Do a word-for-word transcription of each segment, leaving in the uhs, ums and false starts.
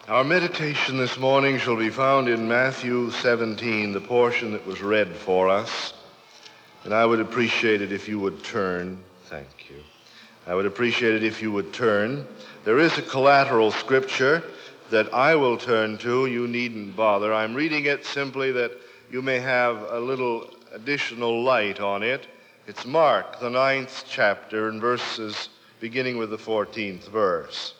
Our meditation this morning shall be found in Matthew seventeen, the portion that was read for us. And I would appreciate it if you would turn. Thank you. I would appreciate it if you would turn. There is a collateral scripture that I will turn to. You needn't bother. I'm reading it simply that you may have a little additional light on it. It's Mark, the ninth chapter, and verses beginning with the fourteenth verse.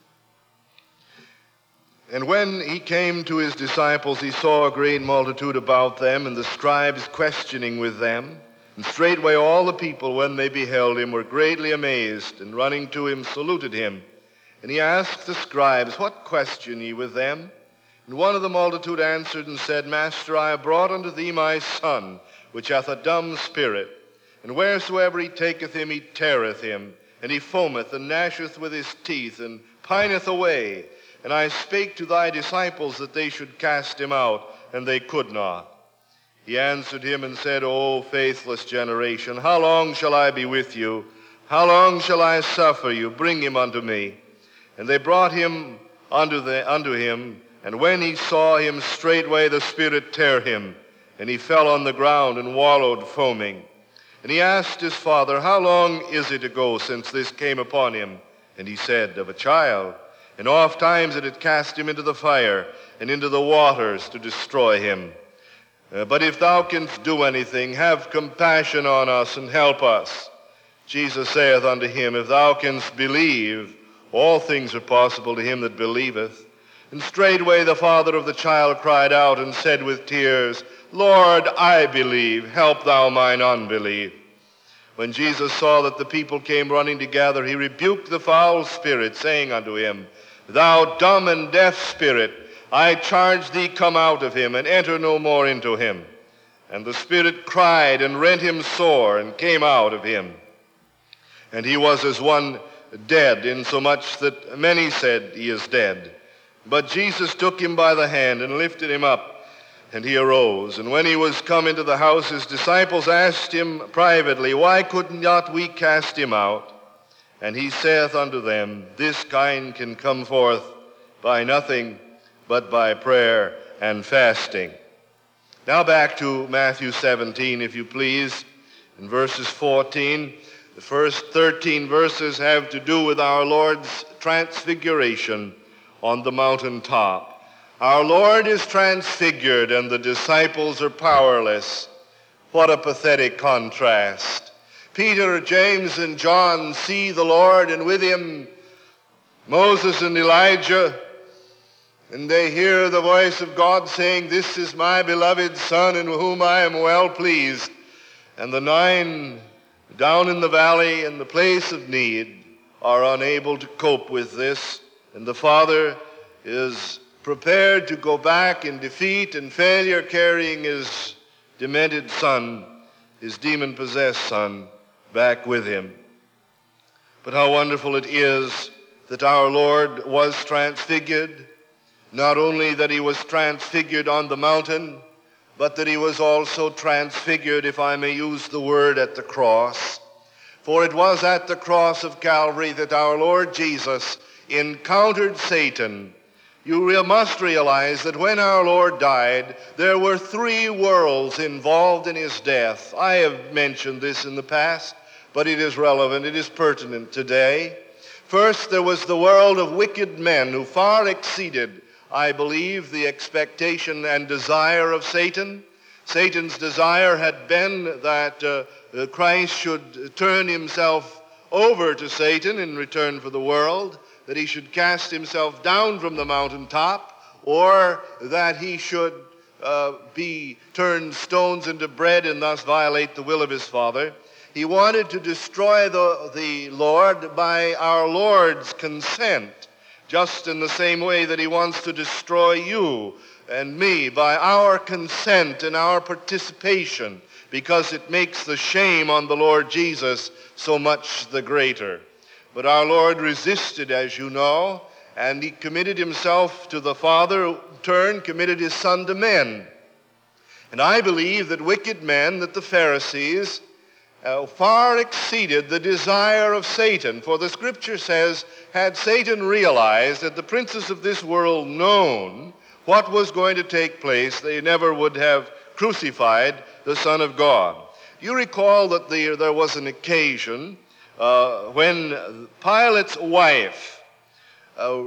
And when he came to his disciples, he saw a great multitude about them, and the scribes questioning with them. And straightway all the people, when they beheld him, were greatly amazed, and running to him saluted him. And he asked the scribes, What question ye with them? And one of the multitude answered and said, Master, I have brought unto thee my son, which hath a dumb spirit. And wheresoever he taketh him, he teareth him, and he foameth, and gnasheth with his teeth, and pineth away. And I spake to thy disciples that they should cast him out, and they could not. He answered him and said, O faithless generation, how long shall I be with you? How long shall I suffer you? Bring him unto me. And they brought him unto, the, unto him, and when he saw him, straightway the spirit tare him, and he fell on the ground and wallowed foaming. And he asked his father, How long is it ago since this came upon him? And he said, Of a child. And oft times it had cast him into the fire and into the waters to destroy him. Uh, but if thou canst do anything, have compassion on us and help us. Jesus saith unto him, If thou canst believe, all things are possible to him that believeth. And straightway the father of the child cried out and said with tears, Lord, I believe, help thou mine unbelief. When Jesus saw that the people came running together, he rebuked the foul spirit, saying unto him, Thou dumb and deaf spirit, I charge thee, come out of him, and enter no more into him. And the spirit cried and rent him sore, and came out of him. And he was as one dead, insomuch that many said, He is dead. But Jesus took him by the hand, and lifted him up, and he arose. And when he was come into the house, his disciples asked him privately, Why could not we cast him out? And he saith unto them, This kind can come forth by nothing but by prayer and fasting. Now back to Matthew seventeen, if you please, in verses fourteen. The first thirteen verses have to do with our Lord's transfiguration on the mountaintop. Our Lord is transfigured, and the disciples are powerless. What a pathetic contrast. Peter, James, and John see the Lord, and with him Moses and Elijah, and they hear the voice of God saying, This is my beloved Son, in whom I am well pleased. And the nine down in the valley in the place of need are unable to cope with this, and the Father is prepared to go back in defeat and failure, carrying his demented son, his demon-possessed son, back with him. But how wonderful it is that our Lord was transfigured, not only that he was transfigured on the mountain, but that he was also transfigured, if I may use the word, at the cross. For it was at the cross of Calvary that our Lord Jesus encountered Satan. You must realize that when our Lord died, there were three worlds involved in his death. I have mentioned this in the past, but it is relevant, it is pertinent today. First, there was the world of wicked men who far exceeded, I believe, the expectation and desire of Satan. Satan's desire had been that uh, Christ should turn himself over to Satan in return for the world, that he should cast himself down from the mountaintop, or that he should uh, be turned stones into bread and thus violate the will of his Father. He wanted to destroy the, the Lord by our Lord's consent, just in the same way that he wants to destroy you and me by our consent and our participation, because it makes the shame on the Lord Jesus so much the greater. But our Lord resisted, as you know, and he committed himself to the Father, who in turn committed his Son to men. And I believe that wicked men, that the Pharisees, uh, far exceeded the desire of Satan. For the Scripture says, had Satan realized, had the princes of this world known what was going to take place, they never would have crucified the Son of God. You recall that the, there was an occasion uh, when Pilate's wife uh,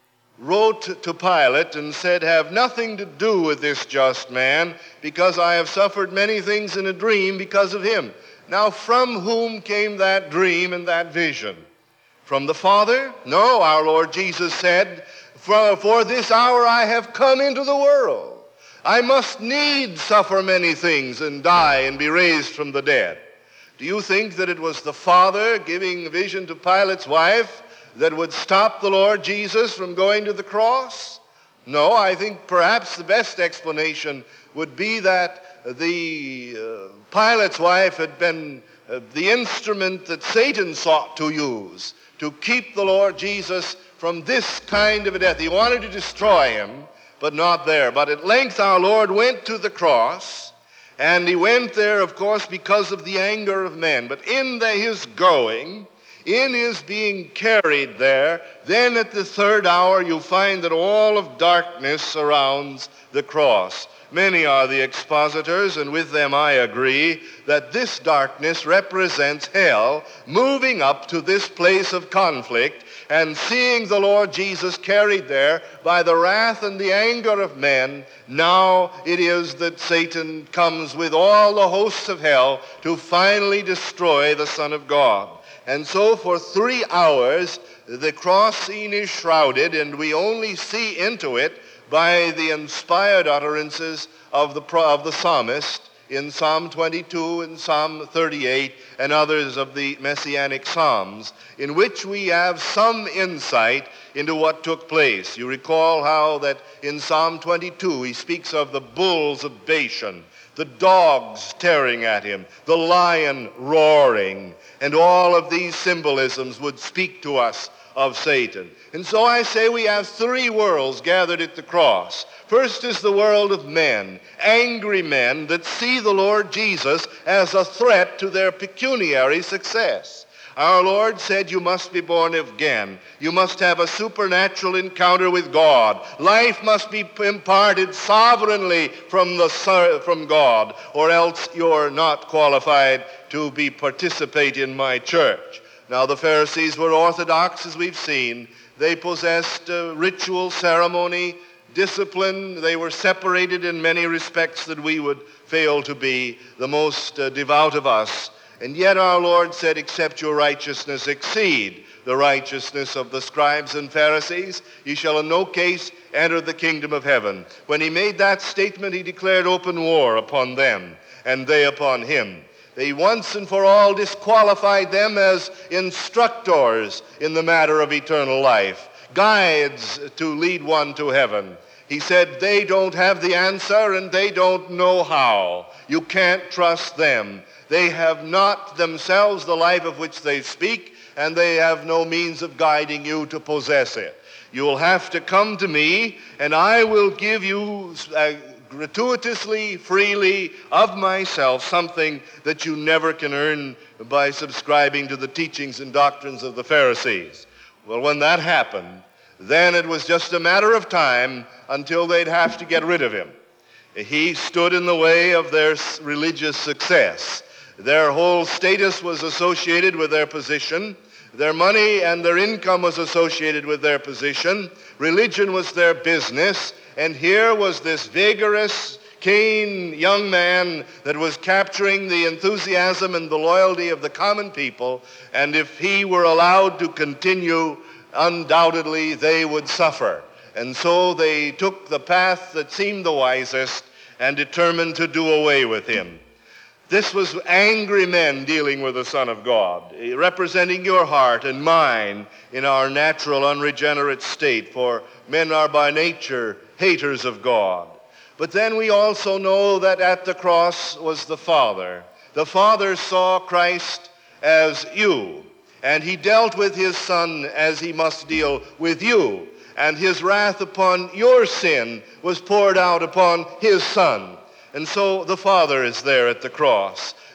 wrote to Pilate and said, have nothing to do with this just man, because I have suffered many things in a dream because of him. Now, from whom came that dream and that vision? From the Father? No, our Lord Jesus said, for, for this hour I have come into the world. I must needs suffer many things and die and be raised from the dead. Do you think that it was the Father giving a vision to Pilate's wife that would stop the Lord Jesus from going to the cross? No, I think perhaps the best explanation would be that the uh, Pilate's wife had been uh, the instrument that Satan sought to use to keep the Lord Jesus from this kind of a death. He wanted to destroy him, but not there. But at length our Lord went to the cross, and he went there, of course, because of the anger of men. But in the, his going, in his being carried there, then at the third hour you find that all of darkness surrounds the cross. Many are the expositors, and with them I agree, that this darkness represents hell moving up to this place of conflict and seeing the Lord Jesus carried there by the wrath and the anger of men. Now it is that Satan comes with all the hosts of hell to finally destroy the Son of God. And so for three hours the cross scene is shrouded, and we only see into it by the inspired utterances of the, of the psalmist in Psalm twenty-two and Psalm thirty-eight and others of the Messianic Psalms, in which we have some insight into what took place. You recall how that in Psalm twenty-two he speaks of the bulls of Bashan, the dogs tearing at him, the lion roaring, and all of these symbolisms would speak to us of Satan. And so I say we have three worlds gathered at the cross. First is the world of men, angry men that see the Lord Jesus as a threat to their pecuniary success. Our Lord said, you must be born again. You must have a supernatural encounter with God. Life must be imparted sovereignly from, the, from God, or else you're not qualified to be participate in my church. Now, the Pharisees were orthodox, as we've seen. They possessed uh, ritual, ceremony, discipline. They were separated in many respects that we would fail to be, the most uh, devout of us. And yet our Lord said, except your righteousness exceed the righteousness of the scribes and Pharisees, ye shall in no case enter the kingdom of heaven. When he made that statement, he declared open war upon them, and they upon him. They once and for all disqualified them as instructors in the matter of eternal life, guides to lead one to heaven. He said they don't have the answer and they don't know how. You can't trust them. They have not themselves the life of which they speak, and they have no means of guiding you to possess it. You will have to come to me, and I will give you uh, gratuitously, freely, of myself, something that you never can earn by subscribing to the teachings and doctrines of the Pharisees. Well, when that happened, then it was just a matter of time until they'd have to get rid of him. He stood in the way of their religious success. Their whole status was associated with their position. Their money and their income was associated with their position. Religion was their business. And here was this vigorous, keen young man that was capturing the enthusiasm and the loyalty of the common people. And if he were allowed to continue, undoubtedly they would suffer. And so they took the path that seemed the wisest and determined to do away with him. This was angry men dealing with the Son of God, representing your heart and mine in our natural, unregenerate state, for men are by nature haters of God. But then we also know that at the cross was the Father. The Father saw Christ as you, and he dealt with his Son as he must deal with you. And his wrath upon your sin was poured out upon his Son. And so the Father is there at the cross.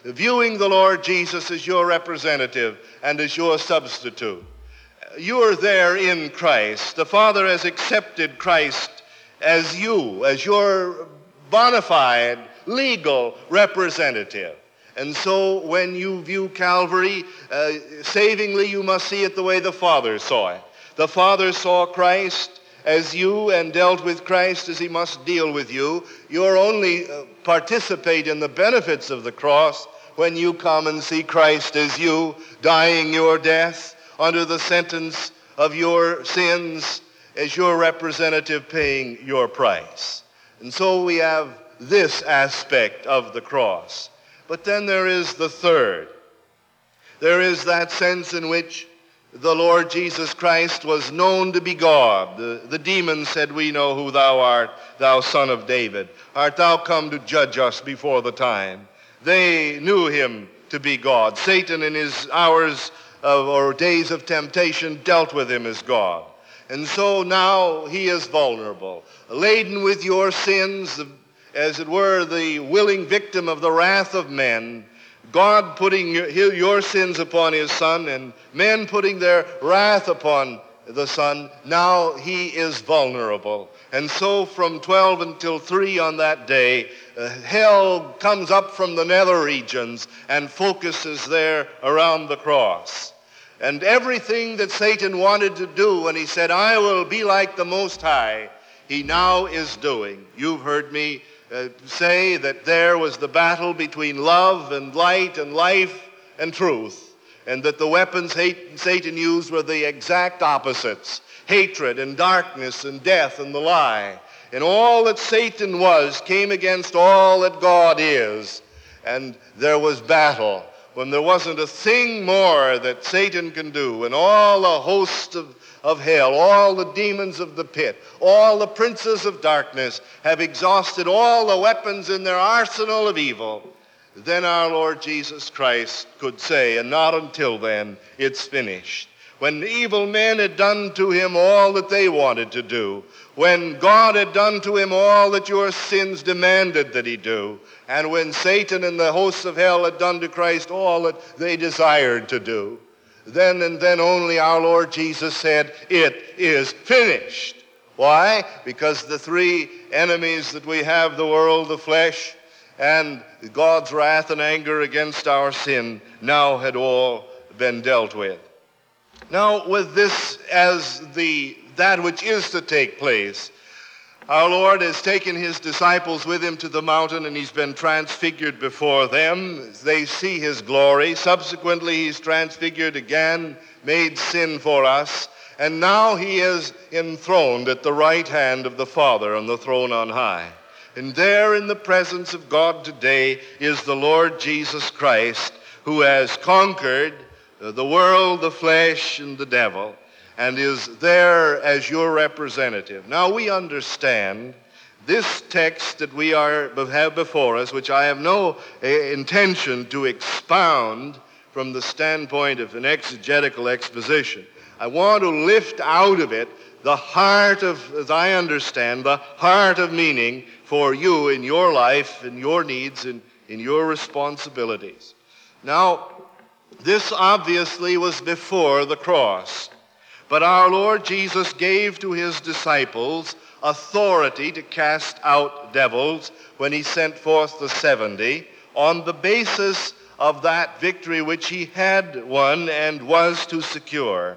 viewing the Lord Jesus as your representative and as your substitute. You are there in Christ. The Father has accepted Christ as you, as your bona fide, legal representative. And so when you view Calvary, uh, savingly, you must see it the way the Father saw it. The Father saw Christ as you and dealt with Christ as he must deal with you. You're only uh, participate in the benefits of the cross when you come and see Christ as you, dying your death under the sentence of your sins, as your representative paying your price. And so we have this aspect of the cross. But then there is the third. There is that sense in which the Lord Jesus Christ was known to be God. The, the demons said, "We know who thou art, thou Son of David. Art thou come to judge us before the time?" They knew him to be God. Satan in his hours of, or days of temptation dealt with him as God. And so now he is vulnerable, laden with your sins, as it were the willing victim of the wrath of men, God putting your sins upon his Son and men putting their wrath upon the Son. Now he is vulnerable. And so from twelve until three on that day, uh, hell comes up from the nether regions and focuses there around the cross. And everything that Satan wanted to do when he said, "I will be like the Most High," he now is doing. You've heard me uh, say that there was the battle between love and light and life and truth, and that the weapons hate, Satan used were the exact opposites: hatred and darkness and death and the lie. And all that Satan was came against all that God is. And there was battle when there wasn't a thing more that Satan can do, and all the hosts of, of hell, all the demons of the pit, all the princes of darkness have exhausted all the weapons in their arsenal of evil. Then our Lord Jesus Christ could say, and not until then, "It's finished." When the evil men had done to him all that they wanted to do, when God had done to him all that your sins demanded that he do, and when Satan and the hosts of hell had done to Christ all that they desired to do, then and then only our Lord Jesus said, "It is finished." Why? Because the three enemies that we have, the world, the flesh, and God's wrath and anger against our sin, now had all been dealt with. Now, with this as the that which is to take place, our Lord has taken his disciples with him to the mountain, and he's been transfigured before them. They see his glory. Subsequently, he's transfigured again, made sin for us, and now he is enthroned at the right hand of the Father on the throne on high. And there in the presence of God today is the Lord Jesus Christ, who has conquered the world, the flesh, and the devil, and is there as your representative. Now we understand this text that we are have before us, which I have no uh, intention to expound from the standpoint of an exegetical exposition. I want to lift out of it the heart of, as I understand, the heart of meaning for you in your life, in your needs, and in your responsibilities. Now, this obviously was before the cross, but our Lord Jesus gave to his disciples authority to cast out devils when he sent forth the seventy on the basis of that victory which he had won and was to secure.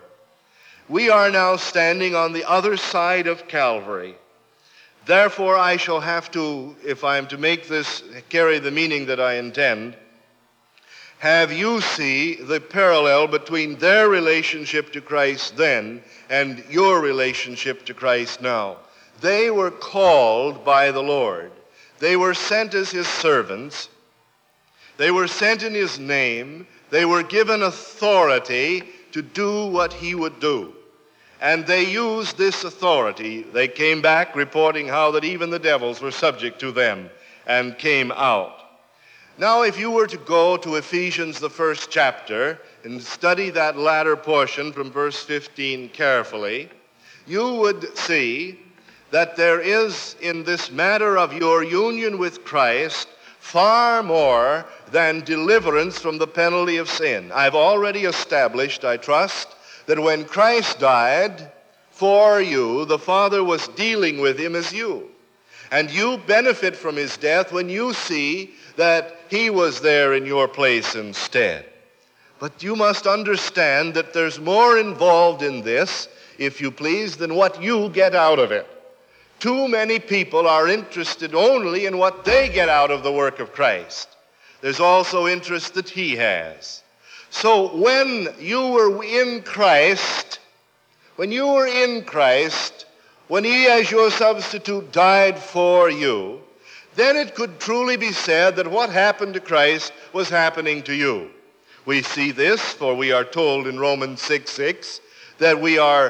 We are now standing on the other side of Calvary. Therefore, I shall have to, if I am to make this carry the meaning that I intend, have you see the parallel between their relationship to Christ then and your relationship to Christ now. They were called by the Lord. They were sent as his servants. They were sent in his name. They were given authority to do what he would do. And they used this authority. They came back reporting how that even the devils were subject to them and came out. Now, if you were to go to Ephesians, the first chapter, and study that latter portion from verse fifteen carefully, you would see that there is in this matter of your union with Christ far more than deliverance from the penalty of sin. I've already established, I trust, that when Christ died for you, the Father was dealing with him as you. And you benefit from his death when you see that he was there in your place instead. But you must understand that there's more involved in this, if you please, than what you get out of it. Too many people are interested only in what they get out of the work of Christ. There's also interest that he has. So when you were in Christ, when you were in Christ, when he as your substitute died for you, then it could truly be said that what happened to Christ was happening to you. We see this, for we are told in Romans six six that we are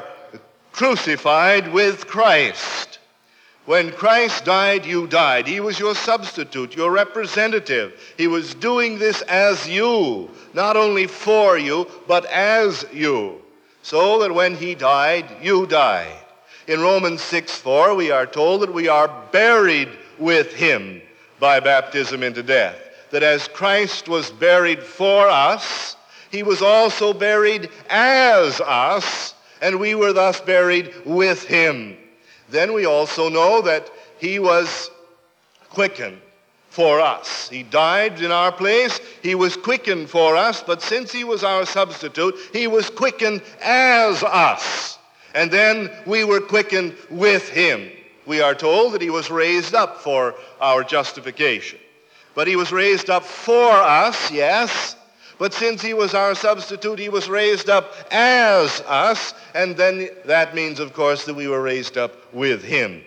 crucified with Christ. When Christ died, you died. He was your substitute, your representative. He was doing this as you, not only for you, but as you. So that when he died, you died. In Romans six four, we are told that we are buried with him by baptism into death. That as Christ was buried for us, he was also buried as us, and we were thus buried with him. Then we also know that he was quickened for us. He died in our place. He was quickened for us, but since he was our substitute, he was quickened as us. And then we were quickened with him. We are told that he was raised up for our justification. But he was raised up for us, yes, but since he was our substitute, he was raised up as us, and then that means, of course, that we were raised up with him.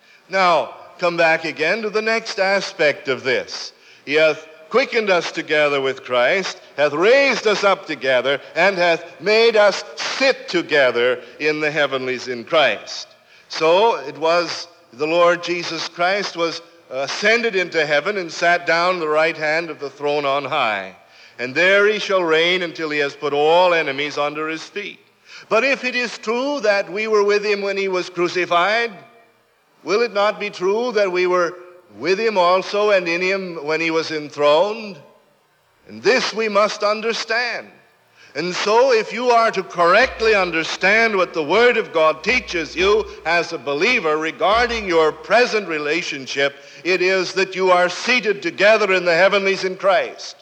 Now, come back again to the next aspect of this. He hath quickened us together with Christ, hath raised us up together, and hath made us sit together in the heavenlies in Christ. So it was the Lord Jesus Christ was ascended into heaven and sat down at the right hand of the throne on high. And there he shall reign until he has put all enemies under his feet. But if it is true that we were with him when he was crucified, will it not be true that we were with him also and in him when he was enthroned? And this we must understand. And so if you are to correctly understand what the Word of God teaches you as a believer regarding your present relationship, it is that you are seated together in the heavenlies in Christ.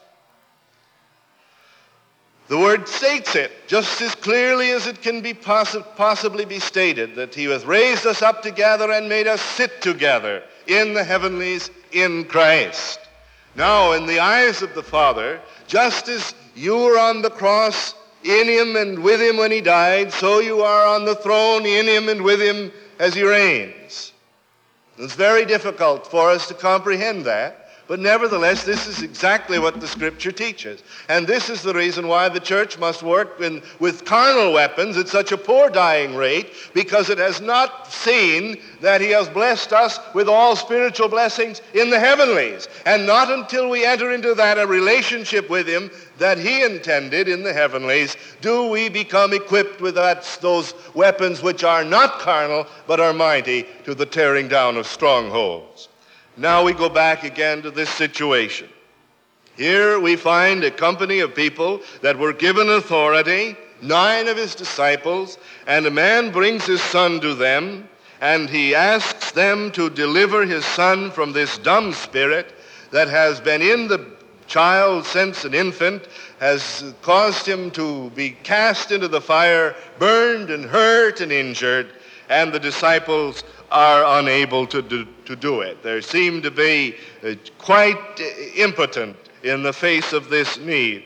The Word states it just as clearly as it can be possi- possibly be stated, that he hath raised us up together and made us sit together in the heavenlies in Christ. Now, in the eyes of the Father, just as you were on the cross in him and with him when he died, so you are on the throne in him and with him as he reigns. It's very difficult for us to comprehend that. But nevertheless, this is exactly what the Scripture teaches. And this is the reason why the church must work in, with carnal weapons at such a poor dying rate, because it has not seen that he has blessed us with all spiritual blessings in the heavenlies. And not until we enter into that a relationship with him that he intended in the heavenlies do we become equipped with that, those weapons which are not carnal but are mighty to the tearing down of strongholds. Now we go back again to this situation. Here we find a company of people that were given authority, nine of his disciples, and a man brings his son to them, and he asks them to deliver his son from this dumb spirit that has been in the child since an infant, has caused him to be cast into the fire, burned and hurt and injured, and the disciples are unable to do, to do it. They seem to be uh, quite uh, impotent in the face of this need.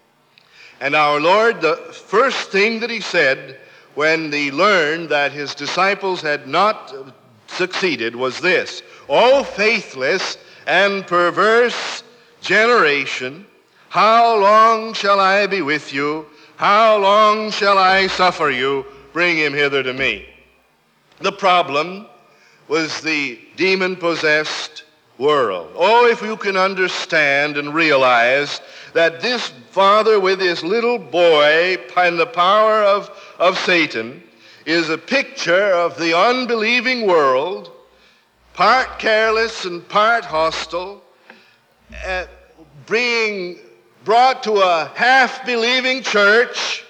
And our Lord, the first thing that he said when he learned that his disciples had not succeeded was this: "O faithless and perverse generation, how long shall I be with you? How long shall I suffer you? Bring him hither to me." The problem was the demon-possessed world. Oh, if you can understand and realize that this father with his little boy and the power of, of Satan is a picture of the unbelieving world, part careless and part hostile, uh, being brought to a half-believing church.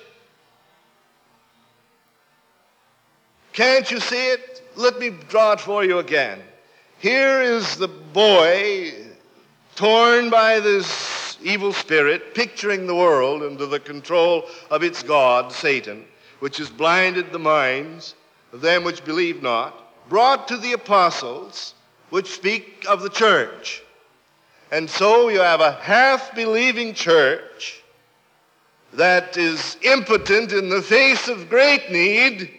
Can't you see it? Let me draw it for you again. Here is the boy torn by this evil spirit, picturing the world under the control of its god, Satan, which has blinded the minds of them which believe not, brought to the apostles, which speak of the church. And so you have a half-believing church that is impotent in the face of great need,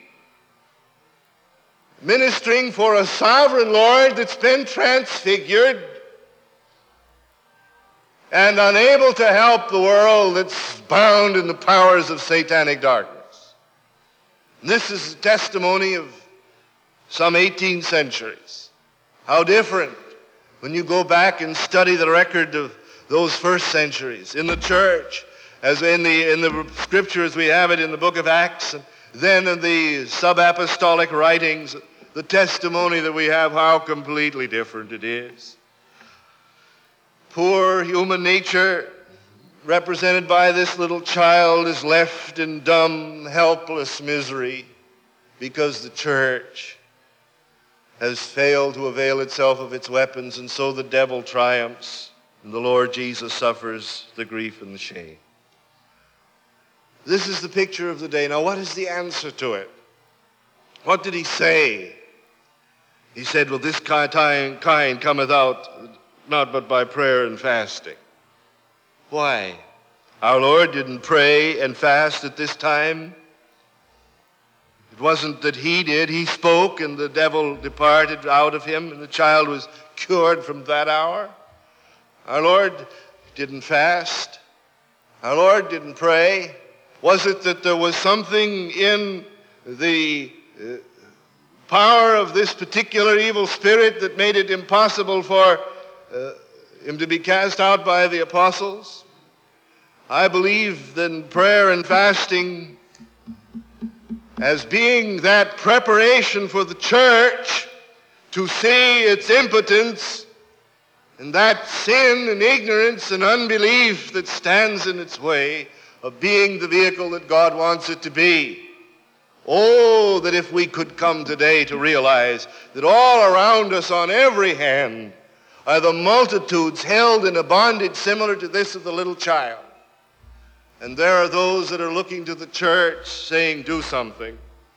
ministering for a sovereign Lord that's been transfigured and unable to help the world that's bound in the powers of satanic darkness. And this is a testimony of some eighteen centuries. How different when you go back and study the record of those first centuries in the church, as in the, in the scriptures we have it in the book of Acts, and then in the sub-apostolic writings, the testimony that we have, how completely different it is. Poor human nature, represented by this little child, is left in dumb, helpless misery because the church has failed to avail itself of its weapons, and so the devil triumphs, and the Lord Jesus suffers the grief and the shame. This is the picture of the day. Now, what is the answer to it? What did he say? He said, well, this kind, kind cometh out not but by prayer and fasting. Why? Our Lord didn't pray and fast at this time. It wasn't that he did. He spoke and the devil departed out of him and the child was cured from that hour. Our Lord didn't fast. Our Lord didn't pray. Was it that there was something in the uh, power of this particular evil spirit that made it impossible for uh, him to be cast out by the apostles? I believe that prayer and fasting, as being that preparation for the church to see its impotence and that sin and ignorance and unbelief that stands in its way of being the vehicle that God wants it to be. Oh, that if we could come today to realize that all around us on every hand are the multitudes held in a bondage similar to this of the little child. And there are those that are looking to the church saying, do something.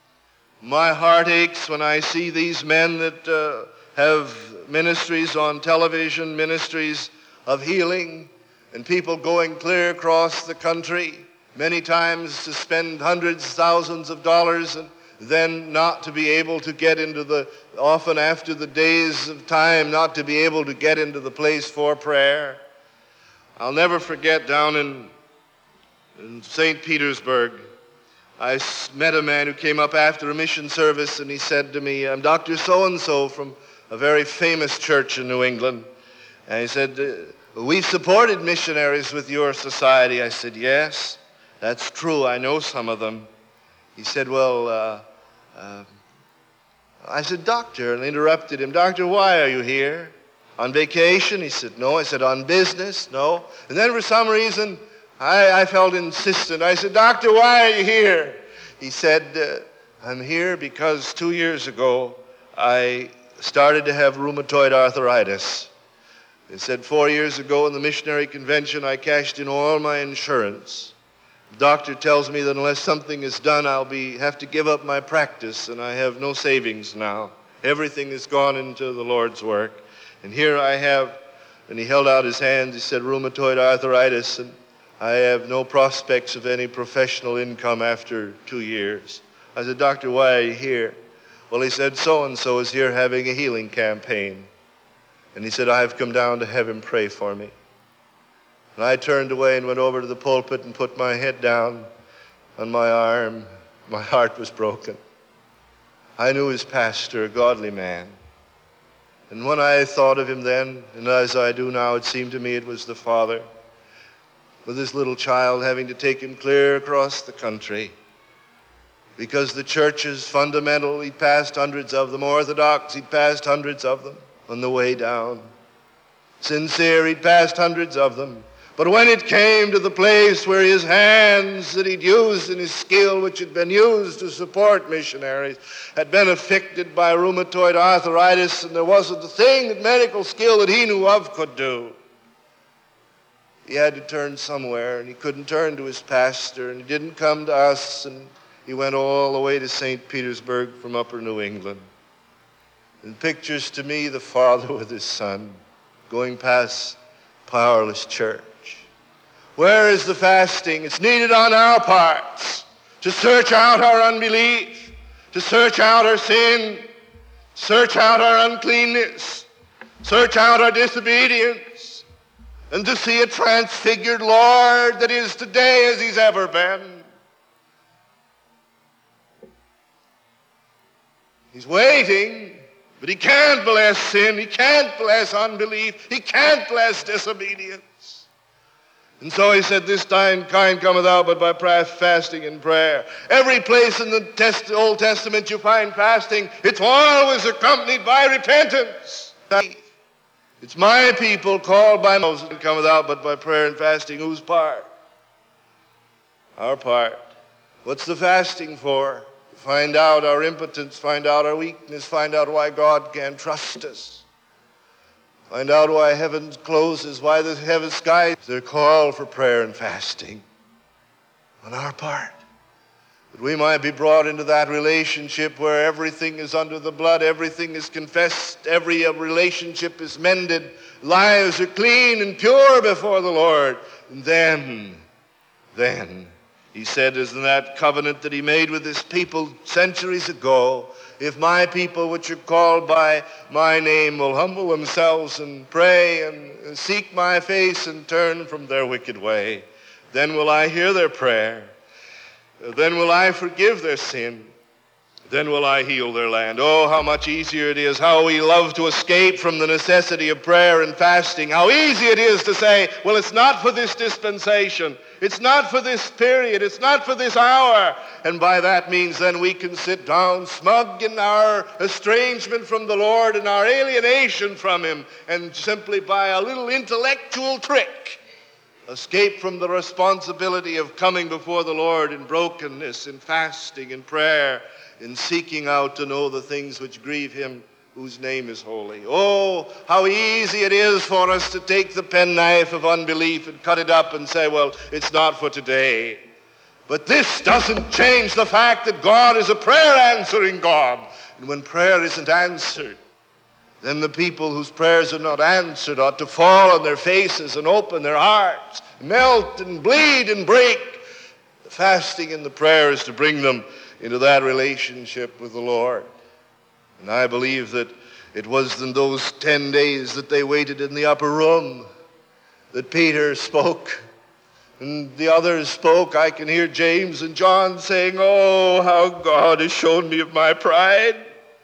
My heart aches when I see these men that uh, have ministries on television, ministries of healing, and people going clear across the country, many times to spend hundreds, thousands of dollars, and then not to be able to get into the, often after the days of time, not to be able to get into the place for prayer. I'll never forget down in, in Saint Petersburg, I met a man who came up after a mission service, and he said to me, I'm Doctor So-and-so from a very famous church in New England. And he said, we've supported missionaries with your society. I said, yes, that's true. I know some of them. He said, well, uh, uh, I said, doctor, and I interrupted him. Doctor, why are you here? On vacation? He said, no. I said, on business? No. And then for some reason, I, I felt insistent. I said, doctor, why are you here? He said, uh, I'm here because two years ago, I started to have rheumatoid arthritis. He said, four years ago in the missionary convention, I cashed in all my insurance. The doctor tells me that unless something is done, I'll be have to give up my practice, and I have no savings now. Everything has gone into the Lord's work. And here I have, and he held out his hands, he said, rheumatoid arthritis, and I have no prospects of any professional income after two years. I said, doctor, why are you here? Well, he said, so-and-so is here having a healing campaign. And he said, I've come down to have him pray for me. And I turned away and went over to the pulpit and put my head down on my arm. My heart was broken. I knew his pastor, a godly man. And when I thought of him then, and as I do now, it seemed to me it was the father, with his little child having to take him clear across the country. Because the church is fundamental, he passed hundreds of them. Orthodox, he passed hundreds of them on the way down. sincere. He'd passed hundreds of them. But when it came to the place where his hands that he'd used in his skill, which had been used to support missionaries, had been affected by rheumatoid arthritis, and there wasn't a thing that medical skill that he knew of could do, he had to turn somewhere, and he couldn't turn to his pastor, and he didn't come to us, and he went all the way to Saint Petersburg from upper New England. And pictures to me the father with his son going past powerless church. Where is the fasting? It's needed on our parts to search out our unbelief, to search out our sin, search out our uncleanness, search out our disobedience, and to see a transfigured Lord that is today as he's ever been. He's waiting, but he can't bless sin, he can't bless unbelief, he can't bless disobedience. And so he said, this kind cometh out but by prayer, fasting and prayer. Every place in the test, Old Testament you find fasting, it's always accompanied by repentance. It's my people called by Moses that cometh out but by prayer and fasting. Whose part? Our part. What's the fasting for? To find out our impotence, find out our weakness, find out why God can't trust us. Find out why heaven closes, why the heaven skies. They're called for prayer and fasting on our part. That we might be brought into that relationship where everything is under the blood, everything is confessed, every relationship is mended, lives are clean and pure before the Lord. And then, then, he said, as in that covenant that he made with his people centuries ago, if my people which are called by my name will humble themselves and pray and seek my face and turn from their wicked way, then will I hear their prayer. Then will I forgive their sin. Then will I heal their land. Oh, how much easier it is, how we love to escape from the necessity of prayer and fasting. How easy it is to say, well, it's not for this dispensation. It's not for this period. It's not for this hour. And by that means then we can sit down smug in our estrangement from the Lord and our alienation from him, and simply by a little intellectual trick escape from the responsibility of coming before the Lord in brokenness, in fasting, in prayer, in seeking out to know the things which grieve him whose name is holy. Oh, how easy it is for us to take the penknife of unbelief and cut it up and say, well, it's not for today. But this doesn't change the fact that God is a prayer-answering God. And when prayer isn't answered, then the people whose prayers are not answered ought to fall on their faces and open their hearts, melt and bleed and break. The fasting and the prayer is to bring them into that relationship with the Lord. And I believe that it was in those ten days that they waited in the upper room that Peter spoke and the others spoke. I can hear James and John saying, oh, how God has shown me of my pride.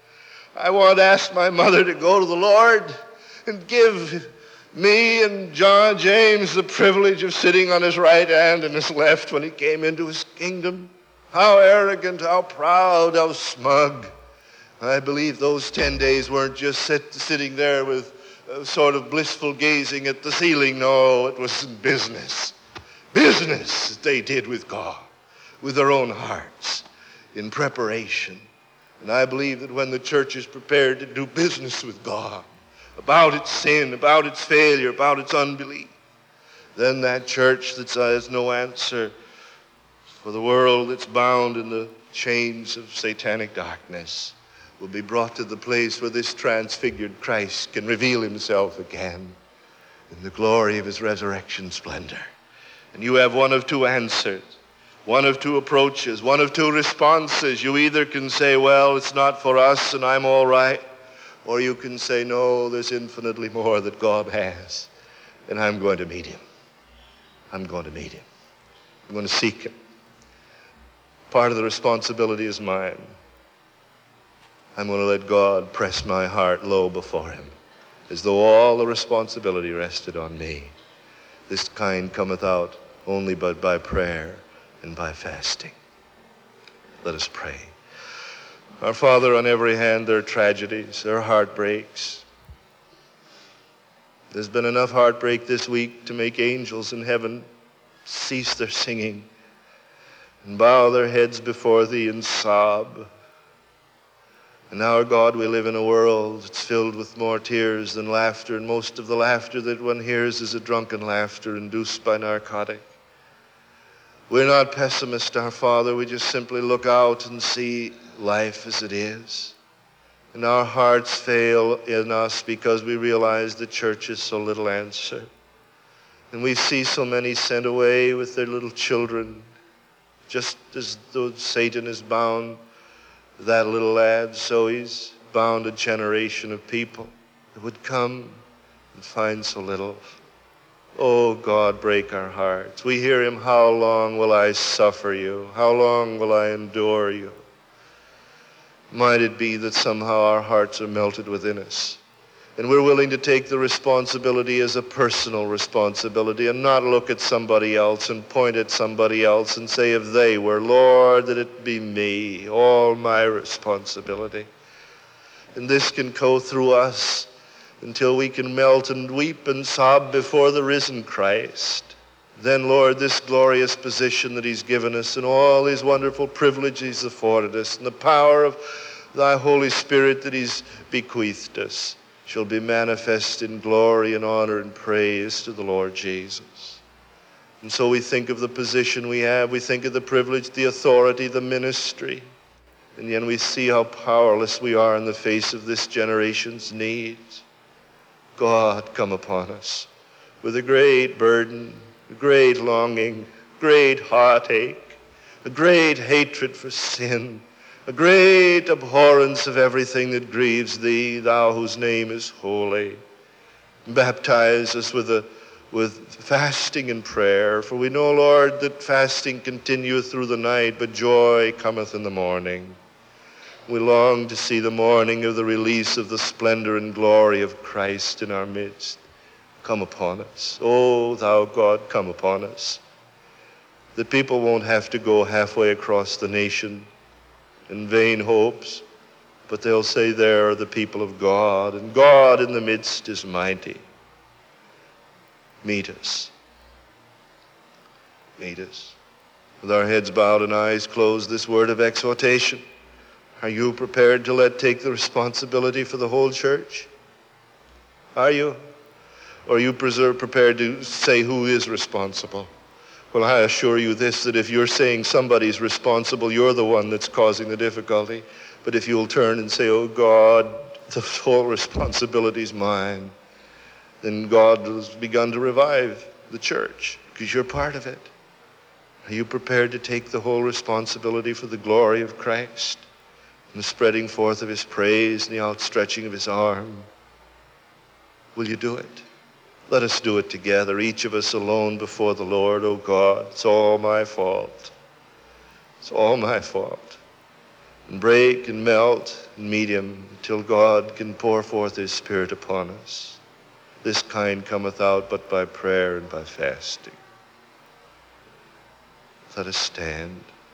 I want to ask my mother to go to the Lord and give me and John James the privilege of sitting on his right hand and his left when he came into his kingdom. How arrogant, how proud, how smug. I believe those ten days weren't just sit, sitting there with a sort of blissful gazing at the ceiling. No, it was business. Business that they did with God, with their own hearts, in preparation. And I believe that when the church is prepared to do business with God, about its sin, about its failure, about its unbelief, then that church that has no answer for the world that's bound in the chains of satanic darkness will be brought to the place where this transfigured Christ can reveal himself again in the glory of his resurrection splendor. And you have one of two answers, one of two approaches, one of two responses. You either can say, well, it's not for us and I'm all right, or you can say, no, there's infinitely more that God has, and I'm going to meet him. I'm going to meet him. I'm going to seek him. Part of the responsibility is mine. I'm going to let God press my heart low before him, as though all the responsibility rested on me. This kind cometh out only but by prayer and by fasting. Let us pray. Our Father, on every hand there are tragedies, there are heartbreaks. There's been enough heartbreak this week to make angels in heaven cease their singing and bow their heads before thee and sob. And now, our God, we live in a world that's filled with more tears than laughter, and most of the laughter that one hears is a drunken laughter induced by narcotic. We're not pessimists, our Father. We just simply look out and see life as it is. And our hearts fail in us because we realize the church is so little answer. And we see so many sent away with their little children, just as though Satan is bound that little lad, so he's bound a generation of people that would come and find so little. Oh, God, break our hearts. We hear him, how long will I suffer you? How long will I endure you? Might it be that somehow our hearts are melted within us, and we're willing to take the responsibility as a personal responsibility and not look at somebody else and point at somebody else and say, if they were, Lord, that it be me, all my responsibility. And this can go through us until we can melt and weep and sob before the risen Christ. Then, Lord, this glorious position that he's given us and all these wonderful privileges he's afforded us and the power of thy Holy Spirit that he's bequeathed us shall be manifest in glory and honor and praise to the Lord Jesus. And so we think of the position we have, we think of the privilege, the authority, the ministry, and then we see how powerless we are in the face of this generation's needs. God, come upon us with a great burden, a great longing, great heartache, a great hatred for sin, a great abhorrence of everything that grieves thee, thou whose name is holy. Baptize us with, a, with fasting and prayer, for we know, Lord, that fasting continueth through the night, but joy cometh in the morning. We long to see the morning of the release of the splendor and glory of Christ in our midst. Come upon us. Oh, thou God, come upon us. That people won't have to go halfway across the nation in vain hopes, but they'll say, there are the people of God, and God in the midst is mighty. Meet us. Meet us. With our heads bowed and eyes closed, this word of exhortation. Are you prepared to let take the responsibility for the whole church? Are you? Or are you preserve, prepared to say who is responsible? Well, I assure you this, that if you're saying somebody's responsible, you're the one that's causing the difficulty. But if you'll turn and say, oh God, the whole responsibility is mine, then God has begun to revive the church because you're part of it. Are you prepared to take the whole responsibility for the glory of Christ and the spreading forth of his praise and the outstretching of his arm? Will you do it? Let us do it together, each of us alone before the Lord. Oh God, it's all my fault. It's all my fault. And break and melt and meet him until God can pour forth his Spirit upon us. This kind cometh out but by prayer and by fasting. Let us stand.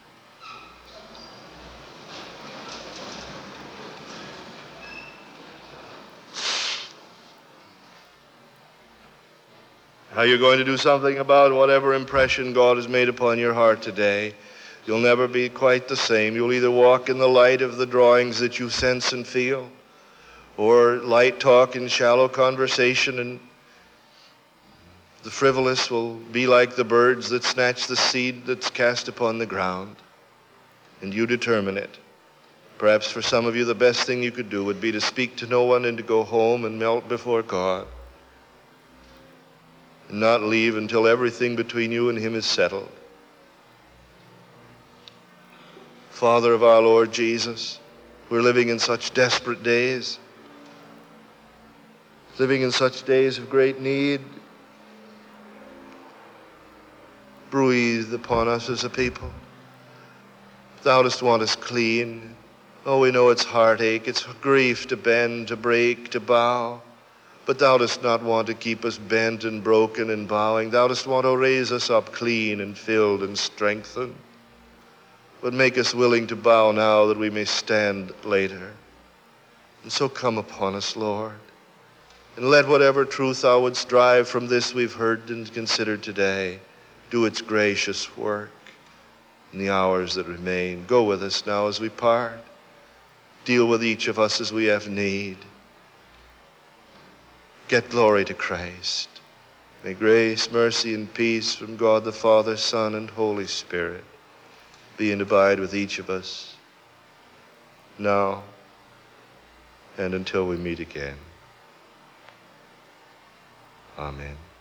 Are you going to do something about whatever impression God has made upon your heart today? You'll never be quite the same. You'll either walk in the light of the drawings that you sense and feel, or light talk and shallow conversation, and the frivolous will be like the birds that snatch the seed that's cast upon the ground. And you determine it. Perhaps for some of you the best thing you could do would be to speak to no one and to go home and melt before God. And not leave until everything between you and him is settled. Father of our Lord Jesus, we're living in such desperate days, living in such days of great need. Breathe upon us as a people. Thou dost want us clean. Oh, we know it's heartache, it's grief to bend, to break, to bow. But thou dost not want to keep us bent and broken and bowing. Thou dost want to raise us up clean and filled and strengthened. But make us willing to bow now that we may stand later. And so come upon us, Lord. And let whatever truth thou wouldst drive from this we've heard and considered today do its gracious work in the hours that remain. Go with us now as we part. Deal with each of us as we have need. Get glory to Christ. May grace, mercy, and peace from God the Father, Son, and Holy Spirit be and abide with each of us now and until we meet again. Amen.